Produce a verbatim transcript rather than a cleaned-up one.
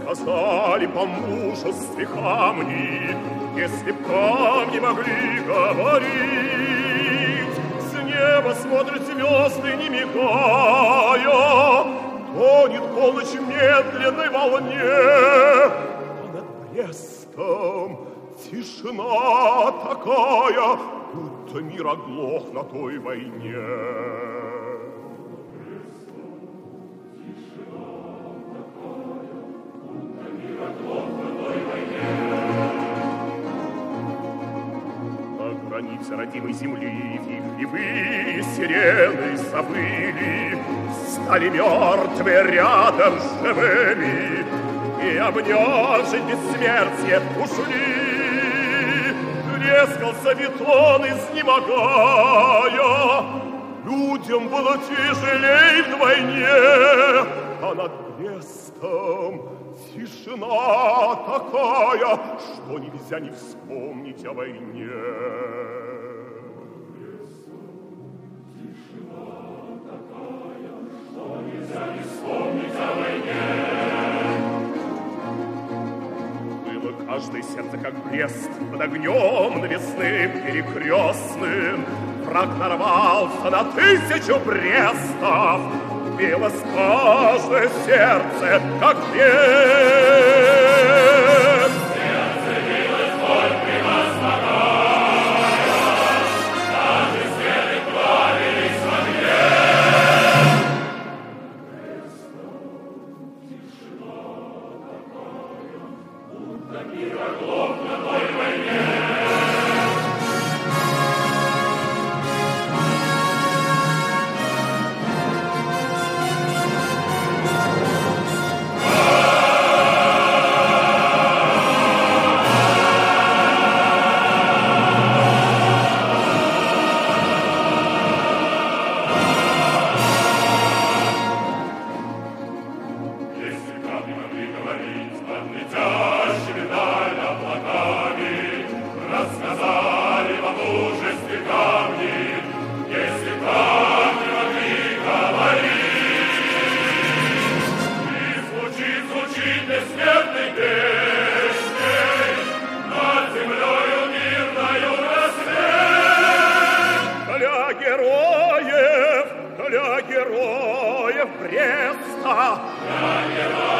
сказали по мужестве камни, если б камни могли говорить, с неба смотрят звезды, не мигая, тонет полночь в медленной волне, а над Брестом тишина такая, будто мир оглох на той войне. Границы родимой земли вихревые сирены забыли, стали мертвые рядом с живыми, и, обнявшись бессмертие, ушли. Трескался бетон, изнемогая, людям было тяжелей вдвойне, а над Брестом тишина такая, что нельзя не вспомнить о войне. Тишина такая, что нельзя не вспомнить о войне. Было каждое сердце, как Брест, под огнем навесным перекрестным. Враг нарвался на тысячу Брестов, билось каждое сердце, как Брест. Сердце билось боль превозмогая, каждый свет плавились в огне. Брестом тишина такая, будто мир оглох на той войне. Героев Бреста, для героев